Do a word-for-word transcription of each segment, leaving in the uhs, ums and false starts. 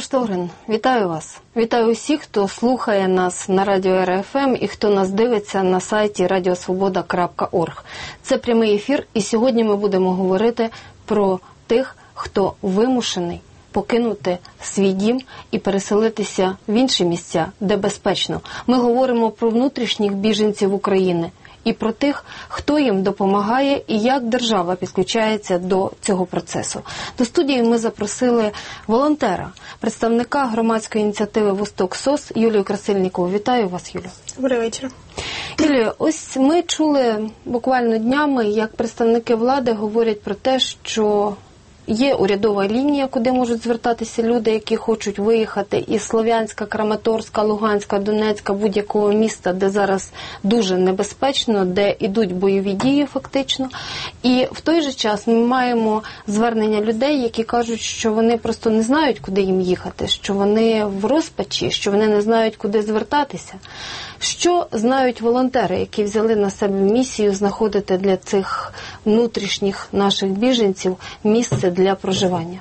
Штогрин, вітаю вас. Вітаю усіх, хто слухає нас на радіо Ер Еф Ем і хто нас дивиться на сайті радіосвобода крапка орг. Це прямий ефір, і сьогодні ми будемо говорити про тих, хто вимушений покинути свій дім і переселитися в інші місця, де безпечно. Ми говоримо про внутрішніх біженців України і про тих, хто їм допомагає і як держава підключається до цього процесу. До студії ми запросили волонтера, представника громадської ініціативи «Восток СОС» Юлію Красильнікову. Вітаю вас, Юлію. Добрий вечір. Юлію, ось ми чули буквально днями, як представники влади говорять про те, що є урядова лінія, куди можуть звертатися люди, які хочуть виїхати із Слов'янська, Краматорська, Луганська, Донецька, будь-якого міста, де зараз дуже небезпечно, де йдуть бойові дії фактично. І в той же час ми маємо звернення людей, які кажуть, що вони просто не знають, куди їм їхати, що вони в розпачі, що вони не знають, куди звертатися. Що знають волонтери, які взяли на себе місію знаходити для цих внутрішніх наших біженців місце для проживання?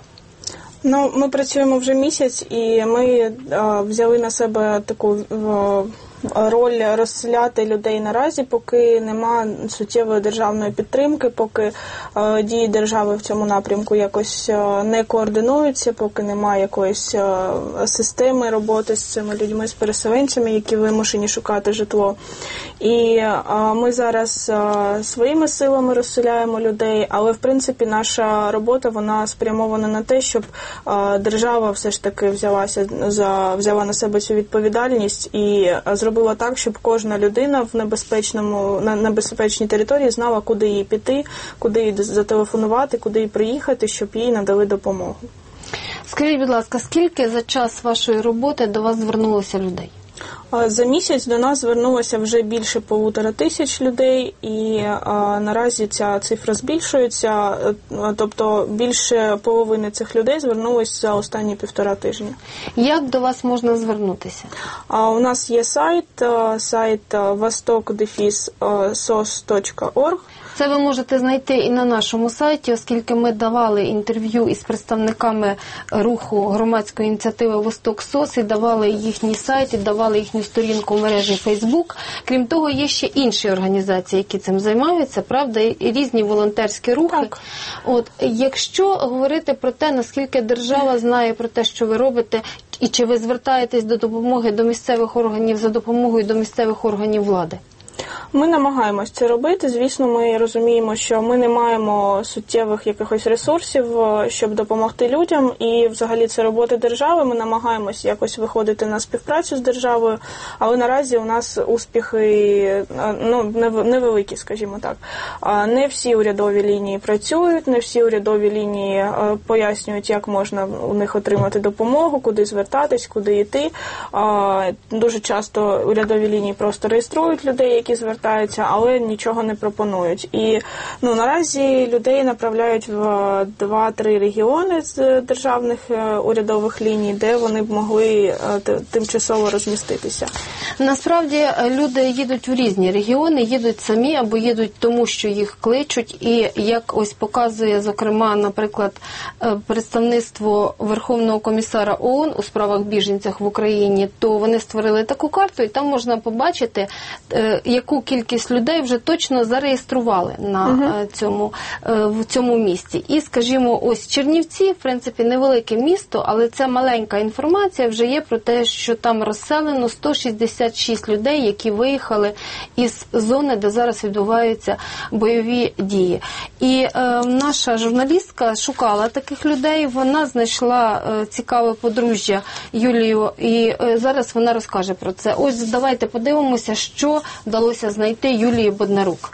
Ну, ми працюємо вже місяць, і ми а, взяли на себе таку а, роль розселяти людей наразі, поки нема суттєвої державної підтримки, поки а, дії держави в цьому напрямку якось а, не координуються, поки немає якоїсь а, системи роботи з цими людьми, з переселенцями, які вимушені шукати житло. І а, ми зараз а, своїми силами розселяємо людей, але в принципі наша робота, вона спрямована на те, щоб а, держава все ж таки взялася за взяла на себе цю відповідальність і зробила так, щоб кожна людина в небезпечному на небезпечній території знала, куди їй піти, куди їй зателефонувати, куди їй приїхати, щоб їй надали допомогу. Скажіть, будь ласка, скільки за час вашої роботи до вас звернулося людей? За місяць до нас звернулося вже більше полутора тисяч людей, і а, наразі ця цифра збільшується, тобто більше половини цих людей звернулося за останні півтора тижні. Як до вас можна звернутися? А, у нас є сайт, сайт восток дефіс сос точка орг. Це ви можете знайти і на нашому сайті, оскільки ми давали інтерв'ю із представниками руху громадської ініціативи «Восток СОС» і давали їхній сайт, і давали їхню сторінку в мережі Фейсбук. Крім того, є ще інші організації, які цим займаються, правда, і різні волонтерські рухи. Так. От, якщо говорити про те, наскільки держава знає про те, що ви робите, і чи ви звертаєтесь до допомоги до місцевих органів за допомогою до місцевих органів влади? Ми намагаємось це робити. Звісно, ми розуміємо, що ми не маємо суттєвих якихось ресурсів, щоб допомогти людям. І взагалі це робота держави. Ми намагаємось якось виходити на співпрацю з державою. Але наразі у нас успіхи ну, невеликі, скажімо так. Не всі урядові лінії працюють, не всі урядові лінії пояснюють, як можна у них отримати допомогу, куди звертатись, куди йти. Дуже часто урядові лінії просто реєструють людей, які звертаються, але нічого не пропонують. І ну, наразі людей направляють в два-три регіони з державних урядових ліній, де вони б могли тимчасово розміститися. Насправді люди їдуть в різні регіони, їдуть самі або їдуть тому, що їх кличуть. І як ось показує, зокрема, наприклад, представництво Верховного комісара ООН у справах біженців в Україні, то вони створили таку карту, і там можна побачити, яку кількість людей вже точно зареєстрували на uh-huh. цьому, в цьому місті. І, скажімо, ось Чернівці, в принципі, невелике місто, але це маленька інформація вже є про те, що там розселено сто шістдесят шість людей, які виїхали із зони, де зараз відбуваються бойові дії. І е, наша журналістка шукала таких людей, вона знайшла е, цікаве подружжя Юлію, і е, зараз вона розкаже про це. Ось давайте подивимося, що вдалося знайти Юлії Боднарук.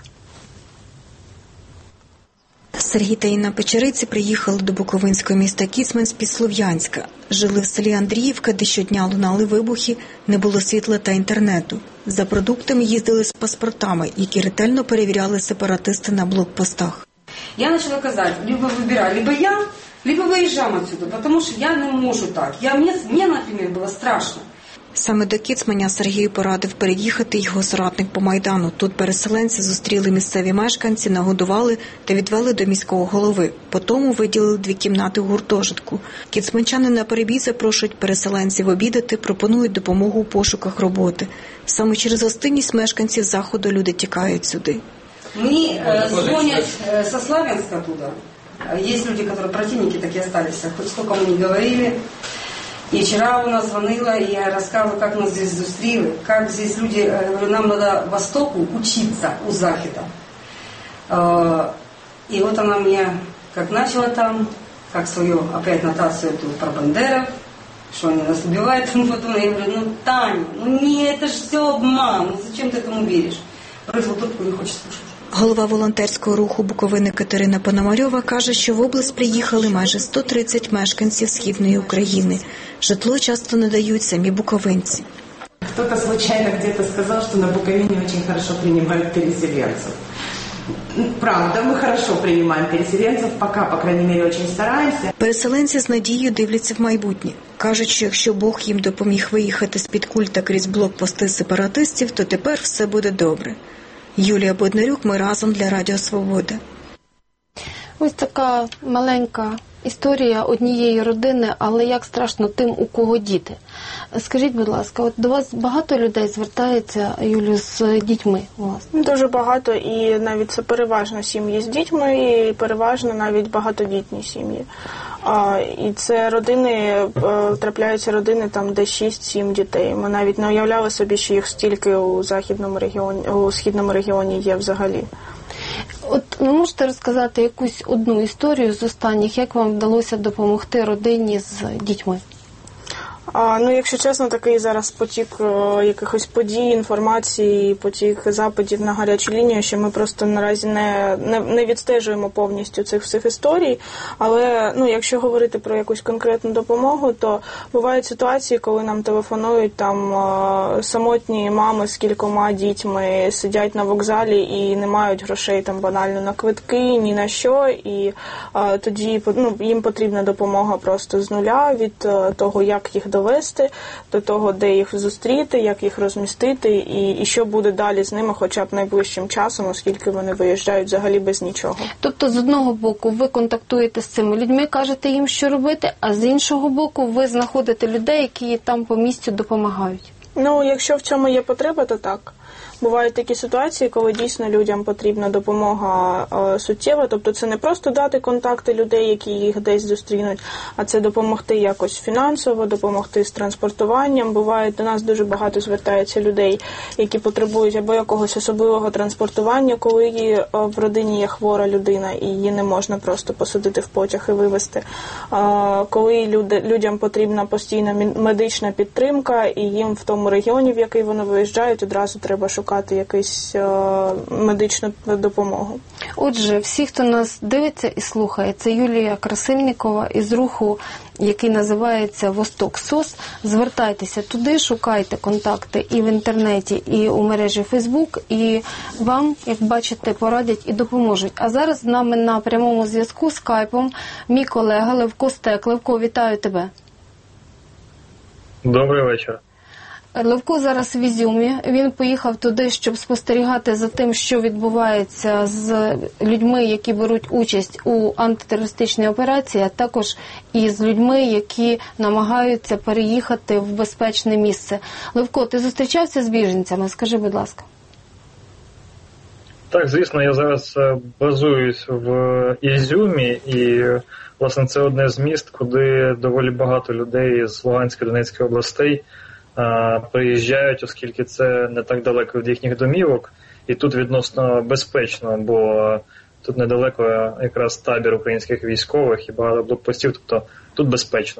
Сергій та Інна Печериці приїхали до буковинського міста Кіцмань з-під Слов'янська. Жили в селі Андріївка, де щодня лунали вибухи, не було світла та інтернету. За продуктами їздили з паспортами, які ретельно перевіряли сепаратисти на блокпостах. Я почала казати, либо вибирай, либо я, либо виїжджаємо отсюда, тому що я не можу так. Я, мені, мені, наприклад, було страшно. Саме до Кіцманя Сергій порадив переїхати його соратник по Майдану. Тут переселенці зустріли місцеві мешканці, нагодували та відвели до міського голови. Потім виділили дві кімнати у гуртожитку. Кіцманчани на перебій запрошують переселенців обідати, пропонують допомогу у пошуках роботи. Саме через гостинність мешканців Заходу люди тікають сюди. Мне э, звонят э, со Славянска туда. Есть люди, которые противники такие остались, хоть сколько мы не говорили. И вчера у нас звонила, и я рассказывала, как нас здесь зустріли, как здесь люди, говорю, нам надо Востоку учиться у Захида. И вот она мне, как начала там, как свою опять нотацию эту про бандеров, что они нас убивают, и потом я говорю, ну, Таня, ну не, это же все обман, ну зачем ты этому веришь? Бросила трубку, не хочет слушать. Голова волонтерського руху Буковини Катерина Пономарьова каже, що в область приїхали майже сто тридцять мешканців Східної України. Житло часто надають самі буковинці. Кто-то случайно где-то сказал, что на Буковине очень хорошо принимают переселенцев. Правда, мы хорошо принимаем переселенцев, пока, по крайней мере, очень стараемся. Переселенці з надією дивляться в майбутнє. Кажуть, що якщо Бог їм допоміг виїхати з-під культа крізь блокпости сепаратистів, то тепер все буде добре. Юлія Боднарюк, ми разом для Радіо Свобода. Ось така маленька історія однієї родини, але як страшно тим, у кого діти. Скажіть, будь ласка, от до вас багато людей звертається, Юлію, з дітьми у вас? Дуже багато, і навіть це переважно сім'ї з дітьми, і переважно навіть багатодітні сім'ї. А, і це родини, трапляються родини, там, де шість-сім дітей. Ми навіть не уявляли собі, що їх стільки у західному регіоні, у східному регіоні є взагалі. От ви можете розказати якусь одну історію з останніх, як вам вдалося допомогти родині з дітьми? А, ну, якщо чесно, такий зараз потік о, якихось подій, інформації, потік запитів на гарячу лінію, що ми просто наразі не, не, не відстежуємо повністю цих всіх історій. Але, ну, якщо говорити про якусь конкретну допомогу, то бувають ситуації, коли нам телефонують там о, самотні мами з кількома дітьми, сидять на вокзалі і не мають грошей там банально на квитки, ні на що. І о, тоді, ну, їм потрібна допомога просто з нуля від о, того, як їх довести, до того, де їх зустріти, як їх розмістити і, і що буде далі з ними хоча б найближчим часом, оскільки вони виїжджають взагалі без нічого. Тобто, з одного боку, ви контактуєте з цими людьми, кажете їм, що робити, а з іншого боку, ви знаходите людей, які там по місцю допомагають? Ну, якщо в цьому є потреба, то так. Бувають такі ситуації, коли дійсно людям потрібна допомога е, суттєва, тобто це не просто дати контакти людей, які їх десь зустрінуть, а це допомогти якось фінансово, допомогти з транспортуванням. Буває, до нас дуже багато звертається людей, які потребують або якогось особливого транспортування, коли е, в родині є хвора людина і її не можна просто посадити в потяг і вивезти. Е, коли люди, людям потрібна постійна медична підтримка і їм в тому регіоні, в який вони виїжджають, одразу треба шукати шукати якусь е, медичну допомогу. Отже, всі, хто нас дивиться і слухає, це Юлія Красильникова із руху, який називається «Восток СОС». Звертайтеся туди, шукайте контакти і в інтернеті, і у мережі Фейсбук, і вам, як бачите, порадять і допоможуть. А зараз з нами на прямому зв'язку скайпом мій колега Левко Стек. Левко, вітаю тебе. Добрий вечір. Левко зараз в Ізюмі. Він поїхав туди, щоб спостерігати за тим, що відбувається з людьми, які беруть участь у антитерористичній операції, а також і з людьми, які намагаються переїхати в безпечне місце. Левко, ти зустрічався з біженцями? Скажи, будь ласка. Так, звісно, я зараз базуюсь в Ізюмі, і, власне, це одне з міст, куди доволі багато людей з Луганської, Донецької областей приїжджають, оскільки це не так далеко від їхніх домівок, і тут відносно безпечно, бо тут недалеко якраз табір українських військових і багато блокпостів, тобто тут безпечно.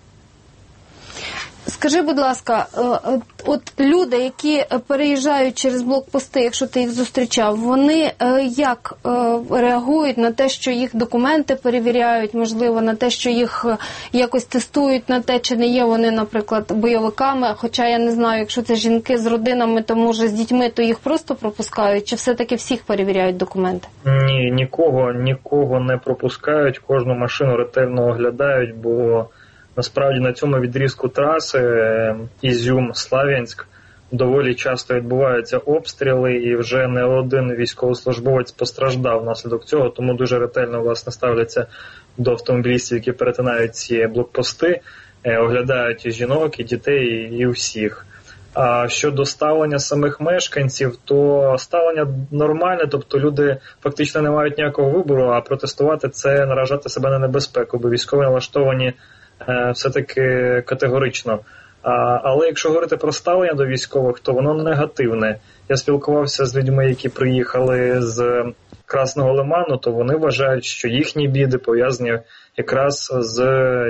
Скажи, будь ласка, от люди, які переїжджають через блокпости, якщо ти їх зустрічав, вони як реагують на те, що їх документи перевіряють, можливо, на те, що їх якось тестують, на те, чи не є вони, наприклад, бойовиками, хоча я не знаю, якщо це жінки з родинами, то може з дітьми, то їх просто пропускають, чи все-таки всіх перевіряють документи? Ні, нікого, нікого не пропускають, кожну машину ретельно оглядають, бо Насправді на цьому відрізку траси Ізюм-Слов'янськ доволі часто відбуваються обстріли, і вже не один військовослужбовець постраждав внаслідок цього, тому дуже ретельно, власне, ставляться до автомобілістів, які перетинають ці блокпости, оглядають і жінок, і дітей, і всіх. А щодо ставлення самих мешканців, то ставлення нормальне, тобто люди фактично не мають ніякого вибору, а протестувати – це наражати себе на небезпеку, бо військові налаштовані е, все-таки категорично. А, але якщо говорити про ставлення до військових, то воно негативне. Я спілкувався з людьми, які приїхали з Красного Лиману, то вони вважають, що їхні біди пов'язані якраз з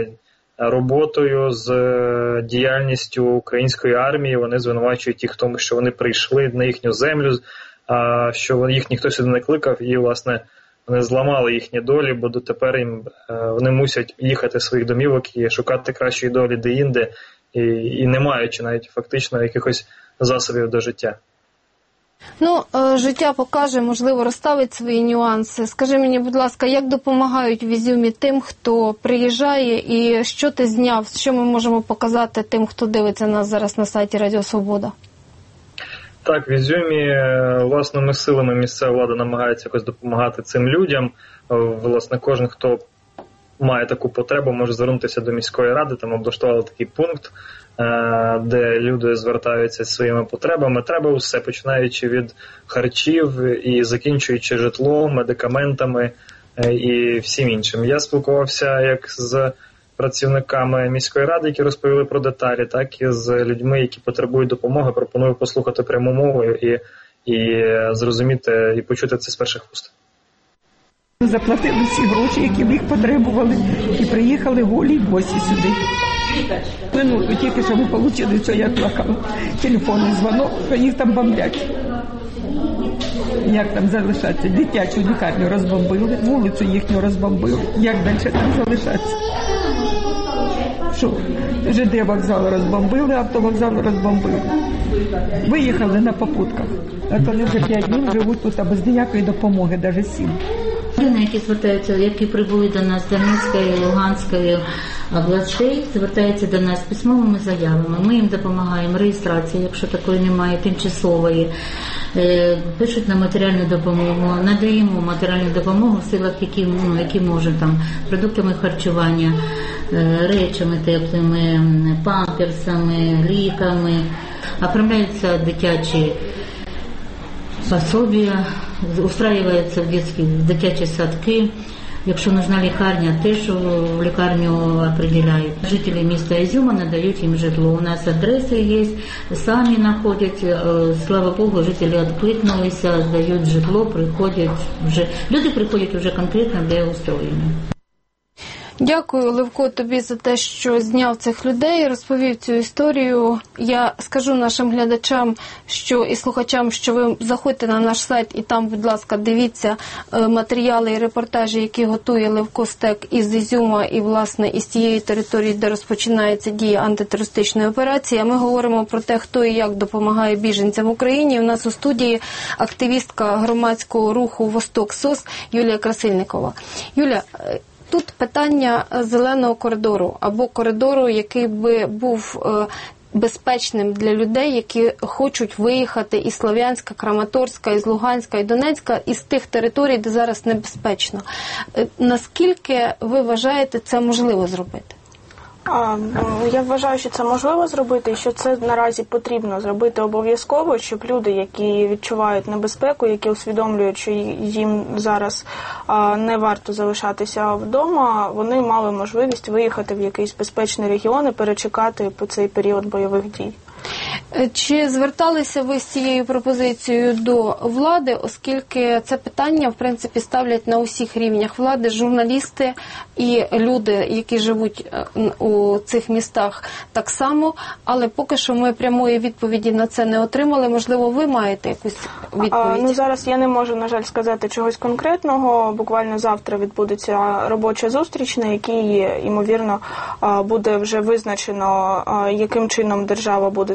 роботою, з діяльністю української армії. Вони звинувачують їх в тому, що вони прийшли на їхню землю, а що їх ніхто сюди не кликав, і, власне, вони зламали їхні долі, бо дотепер їм вони мусять їхати з своїх домівок і шукати кращої долі де-інде, і, і не маючи навіть фактично якихось засобів до життя. Ну, життя покаже, можливо, розставить свої нюанси. Скажи мені, будь ласка, як допомагають в Ізюмі тим, хто приїжджає, і що ти зняв, що ми можемо показати тим, хто дивиться нас зараз на сайті Радіо Свобода? Так, в Ізюмі власними силами місцева влада намагається якось допомагати цим людям. Власне, кожен, хто має таку потребу, може звернутися до міської ради, там облаштували такий пункт, де люди звертаються зі своїми потребами. Треба усе, починаючи від харчів і закінчуючи житлом, медикаментами і всім іншим. Я спілкувався як з працівниками міської ради, які розповіли про деталі, так і з людьми, які потребують допомоги. Пропоную послухати пряму мову і, і зрозуміти, і почути це з перших вуст. Заплатили всі гроші, які в їх потребували, і приїхали голі й босі сюди. Минуту тільки що ми отримали, що я плакала. Телефонний дзвонок, що їх там бомблять. Як там залишатися? Дитячу лікарню розбомбили, вулицю їхню розбомбили. Як далі там залишатися? Що? ЖД вокзал розбомбили, автовокзал розбомбили. Виїхали на попутках. А вони вже п'ять днів живуть тут без ніякої допомоги, навіть сім. Люди, які звертаються, які прибули до нас з Донецької, Луганської областей, звертаються до нас з письмовими заявами. Ми їм допомагаємо реєстрації, якщо такої немає, тимчасової. Пишуть на матеріальну допомогу, надаємо матеріальну допомогу в силах, які, ну, які можуть, там, продуктами харчування, речами теплими, памперсами, ліками. Оформляються дитячі пособия, устраиваются в детские, в дитячі садки. Якщо нужна лікарня, теж в лікарню определяють. Жителі міста Ізюма надають їм житло. У нас адреси є, самі знаходять. Слава Богу, жителі відкликнулися, дають житло, приходять вже. Люди приходять вже конкретно для устроєння. Дякую, Левко, тобі за те, що зняв цих людей, розповів цю історію. Я скажу нашим глядачам що і слухачам, що ви заходьте на наш сайт і там, будь ласка, дивіться матеріали і репортажі, які готує Левко Стек із Ізюма і, власне, із тієї території, де розпочинається дія антитерористичної операції. А ми говоримо про те, хто і як допомагає біженцям в Україні. У нас у студії активістка громадського руху «Восток СОС» Юлія Красильникова. Юля, тут питання зеленого коридору, або коридору, який би був безпечним для людей, які хочуть виїхати із Слов'янська, Краматорська, із Луганська і Донецька, із тих територій, де зараз небезпечно. Наскільки ви вважаєте, це можливо зробити? А, я вважаю, що це можливо зробити і що це наразі потрібно зробити обов'язково, щоб люди, які відчувають небезпеку, які усвідомлюють, що їм зараз а, не варто залишатися вдома, вони мали можливість виїхати в якийсь безпечний регіон і перечекати по цей період бойових дій. Чи зверталися ви з цією пропозицією до влади, оскільки це питання, в принципі, ставлять на усіх рівнях влади, журналісти і люди, які живуть у цих містах так само, але поки що ми прямої відповіді на це не отримали. Можливо, ви маєте якусь відповідь? А, ну, зараз я не можу, на жаль, сказати чогось конкретного. Буквально завтра відбудеться робоча зустріч, на якій, ймовірно, буде вже визначено, яким чином держава буде забезпечувати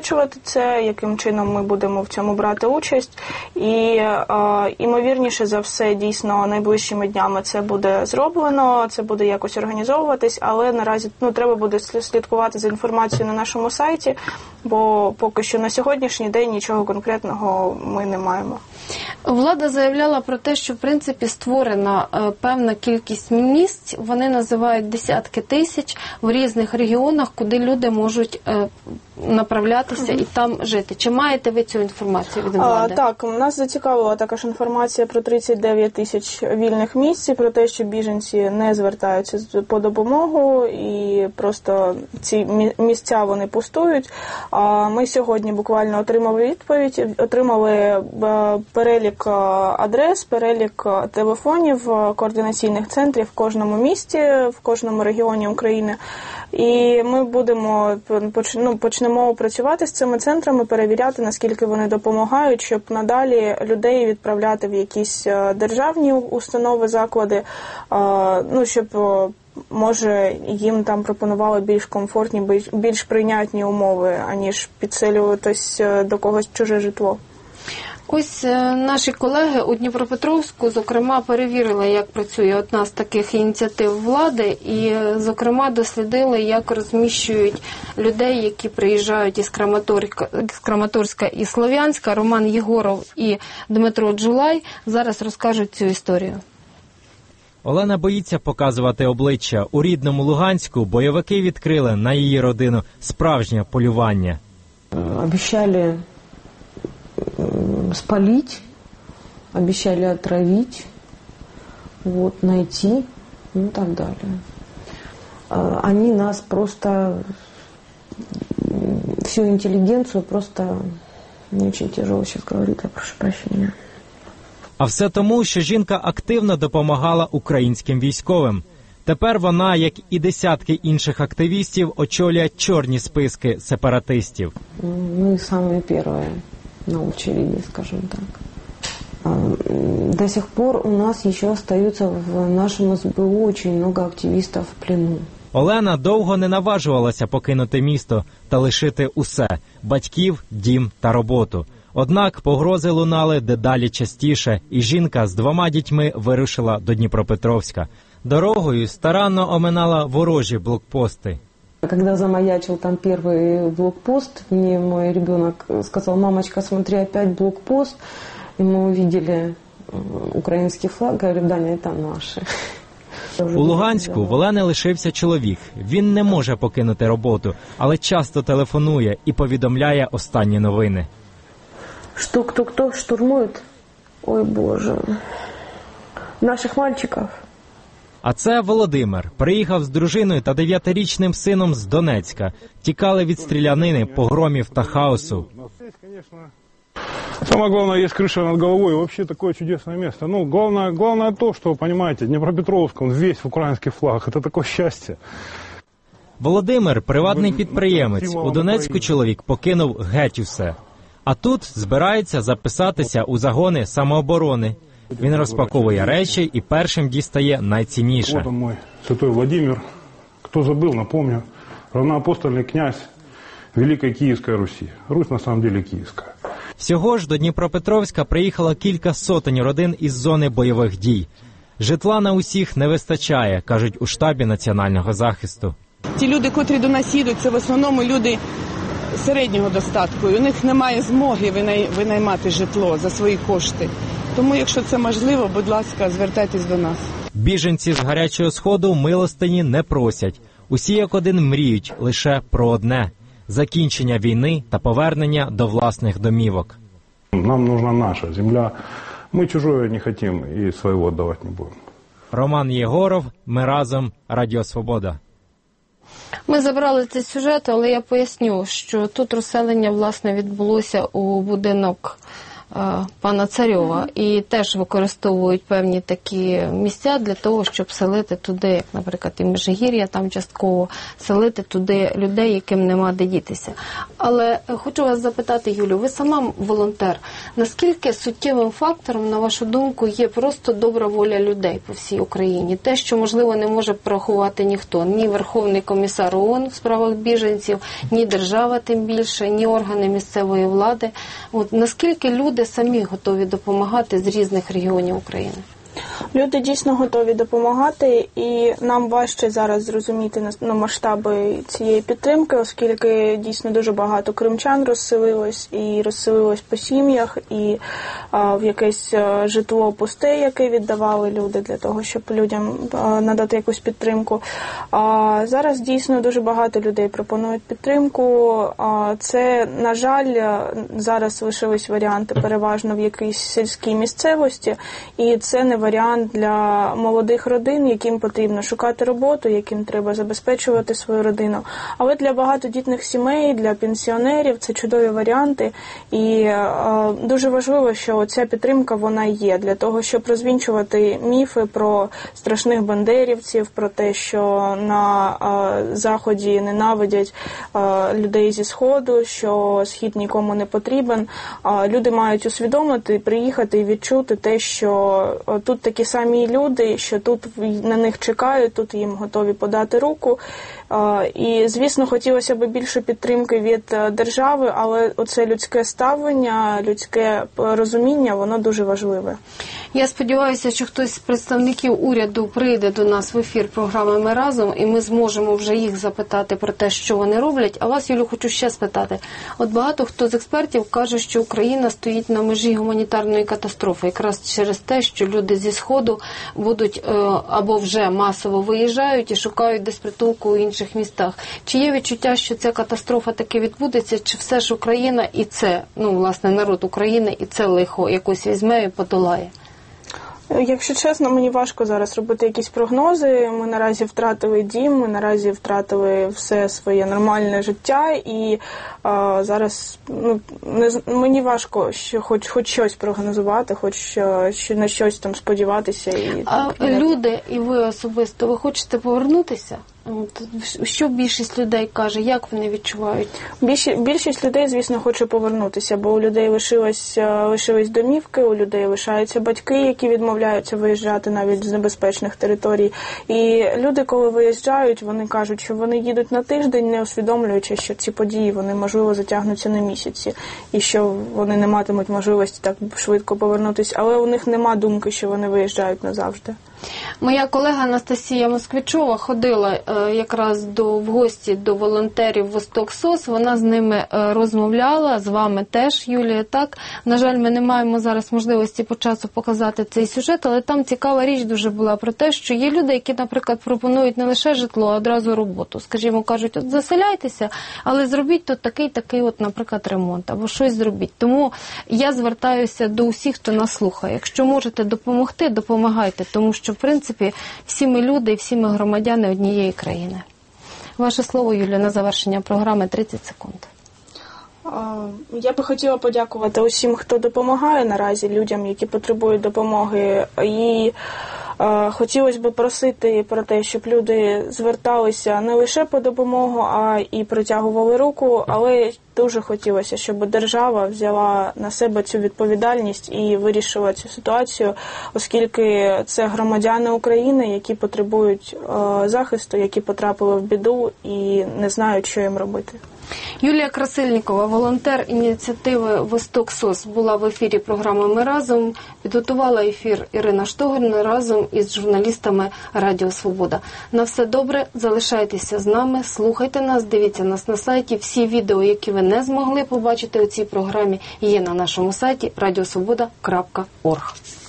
забезпечувати це, яким чином ми будемо в цьому брати участь. І, ймовірніше за все, дійсно, найближчими днями це буде зроблено, це буде якось організовуватись, але наразі ну, треба буде слідкувати за інформацією на нашому сайті, бо поки що на сьогоднішній день нічого конкретного ми не маємо. Влада заявляла про те, що в принципі створена е, певна кількість місць, вони називають десятки тисяч в різних регіонах, куди люди можуть е, направлятися і там жити. Чи маєте ви цю інформацію від влади? А, так, нас зацікавила також інформація про тридцять дев'ять тисяч вільних місць, про те, що біженці не звертаються по допомогу і просто ці місця вони пустують. А ми сьогодні буквально отримали відповідь, отримали перелік адрес, перелік телефонів координаційних центрів в кожному місті, в кожному регіоні України. І ми будемо, ну, почнемо працювати з цими центрами, перевіряти, наскільки вони допомагають, щоб надалі людей відправляти в якісь державні установи, заклади, ну, щоб, може, їм там пропонували більш комфортні, більш прийнятні умови, аніж підселюватись до когось в чуже житло. Ось наші колеги у Дніпропетровську, зокрема, перевірили, як працює одна з таких ініціатив влади, і, зокрема, дослідили, як розміщують людей, які приїжджають із Краматорська, з Краматорська і Слов'янська. Роман Єгоров і Дмитро Джулай зараз розкажуть цю історію. Олена боїться показувати обличчя. У рідному Луганську бойовики відкрили на її родину справжнє полювання. Обіцяли спалить, обещали отравить, вот, найти, ну и так далее. Они нас просто, всю интеллигенцию просто, не очень тяжело сейчас говорить, я прошу прощения. А все тому, що жінка активно допомагала українським військовим. Тепер вона, як і десятки інших активістів, очолює чорні списки сепаратистів. Ми самі перші на очереди, скажем так. До сих пор у нас еще остаются в нашем эс бэ у очень много активистов в плену. Олена довго не наважувалася покинути місто та лишити усе – батьків, дім та роботу. Однак погрози лунали дедалі частіше, і жінка з двома дітьми вирушила до Дніпропетровська. Дорогою старанно оминала ворожі блокпости. Когда замаячил там первый блокпост, мне мой ребенок сказал: «Мамочка, смотри, опять блокпост». И мы увидели украинский флаг, говорю: «Да, не, это наши». У Луганську в Олени лишився чоловік. Він не може покинути роботу, але часто телефонує і повідомляє останні новини. Что, кто, кто штурмует? Ой, Боже. Наших мальчиков. А це Володимир. Приїхав з дружиною та дев'ятирічним сином з Донецька. Тікали від стрілянини, погромів та хаосу. Самое главное, есть крыша над головой. Вообще такое чудесное место. Ну, главное, главное то, что, понимаете, Днепропетровск, он весь в украинских флагах. Это такое счастье. Володимир – приватний підприємець. У Донецьку чоловік покинув геть усе. А тут збирається записатися у загони самооборони. Він розпаковує речі і першим дістає найцінніше. Вот он мой святой Владимир. Кто забыл, напомню. Равноапостольный князь Великой Киевской Руси. Русь на самом деле киевская. Всього ж до Дніпропетровська приїхало кілька сотень родин із зони бойових дій. Житла на усіх не вистачає, кажуть у штабі національного захисту. Ті люди, котрі до нас їдуть, це в основному люди середнього достатку. У них немає змоги винаймати житло за свої кошти. Тому, якщо це можливо, будь ласка, звертайтесь до нас. Біженці з Гарячого Сходу милостині не просять. Усі як один мріють лише про одне – закінчення війни та повернення до власних домівок. Нам нужна наша земля. Ми чужої не хочемо і свого віддавати не будемо. Роман Єгоров, ми разом, Радіо Свобода. Ми забрали цей сюжет, але я поясню, що тут розселення, власне, відбулося у будинок пана Царьова, і теж використовують певні такі місця для того, щоб селити туди, як, наприклад, і Межигір'я, там частково селити туди людей, яким нема де дітися. Але хочу вас запитати, Юлю, ви сама волонтер. Наскільки суттєвим фактором, на вашу думку, є просто добра воля людей по всій Україні? Те, що, можливо, не може порахувати ніхто, ні Верховний комісар ООН в справах біженців, ні держава тим більше, ні органи місцевої влади. От наскільки люди самі готові допомагати з різних регіонів України? Люди дійсно готові допомагати, і нам важче зараз зрозуміти на масштаби цієї підтримки, оскільки дійсно дуже багато кримчан розселилось і розселилось по сім'ях, і а, в якесь житло пусте, яке віддавали люди для того, щоб людям а, надати якусь підтримку. А зараз дійсно дуже багато людей пропонують підтримку. А, це, на жаль, зараз лишились варіанти переважно в якійсь сільській місцевості, і це не варіант для молодих родин, яким потрібно шукати роботу, яким треба забезпечувати свою родину. Але для багатодітних сімей, для пенсіонерів це чудові варіанти. І е, дуже важливо, що ця підтримка, вона є для того, щоб розвінчувати міфи про страшних бандерівців, про те, що на е, Заході ненавидять е, людей зі Сходу, що Схід нікому не потрібен. Е, люди мають усвідомити, приїхати і відчути те, що е, тут такі самі люди, що тут на них чекають, тут їм готові подати руку. І, звісно, хотілося б більше підтримки від держави, але оце людське ставлення, людське розуміння, воно дуже важливе. Я сподіваюся, що хтось з представників уряду прийде до нас в ефір програми «Ми разом», і ми зможемо вже їх запитати про те, що вони роблять. А вас, Юлю, хочу ще спитати. От багато хто з експертів каже, що Україна стоїть на межі гуманітарної катастрофи, якраз через те, що люди зі Сходу будуть або вже масово виїжджають і шукають десь притулку у інших містах. Чи є відчуття, що ця катастрофа таки відбудеться, чи все ж Україна і це, ну, власне, народ України і це лихо якось візьме і подолає? Якщо чесно, мені важко зараз робити якісь прогнози. Ми наразі втратили дім, ми наразі втратили все своє нормальне життя, і а, зараз ну, не, мені важко що, хоч, хоч щось прогнозувати, хоч що, що на щось там сподіватися. І, а так, люди і ви особисто, ви хочете повернутися? От, що більшість людей каже, як вони відчувають? Більшість, більшість людей, звісно, хоче повернутися, бо у людей лишилось, лишились домівки, у людей лишаються батьки, які відмовляються виїжджати навіть з небезпечних територій. І люди, коли виїжджають, вони кажуть, що вони їдуть на тиждень, не усвідомлюючи, що ці події, вони, можливо, затягнуться на місяці, і що вони не матимуть можливості так швидко повернутися. Але у них нема думки, що вони виїжджають назавжди. Моя колега Анастасія Москвичова ходила е, якраз до, в гості до волонтерів Восток-СОС, вона з ними е, розмовляла, з вами теж, Юлія, так. На жаль, ми не маємо зараз можливості по часу показати цей сюжет, але там цікава річ дуже була про те, що є люди, які, наприклад, пропонують не лише житло, а одразу роботу. Скажімо, кажуть, от заселяйтеся, але зробіть тут такий-такий, от, наприклад, ремонт, або щось зробіть. Тому я звертаюся до усіх, хто нас слухає. Якщо можете допомогти, допомагайте, тому що в принципі, всі ми люди і всі ми громадяни однієї країни. Ваше слово, Юля, на завершення програми тридцять секунд. Я би хотіла подякувати усім, хто допомагає наразі людям, які потребують допомоги. І е, хотілося б просити про те, щоб люди зверталися не лише по допомогу, а і протягували руку, але дуже хотілося, щоб держава взяла на себе цю відповідальність і вирішила цю ситуацію, оскільки це громадяни України, які потребують е, захисту, які потрапили в біду і не знають, що їм робити. Юлія Красильнікова, волонтер ініціативи «Восток-СОС», була в ефірі програми «Ми разом». Підготувала ефір Ірина Штогорна разом із журналістами Радіо Свобода. На все добре, залишайтеся з нами, слухайте нас, дивіться нас на сайті. Всі відео, які ви не змогли побачити у цій програмі, є на нашому сайті радіосвобода крапка орг.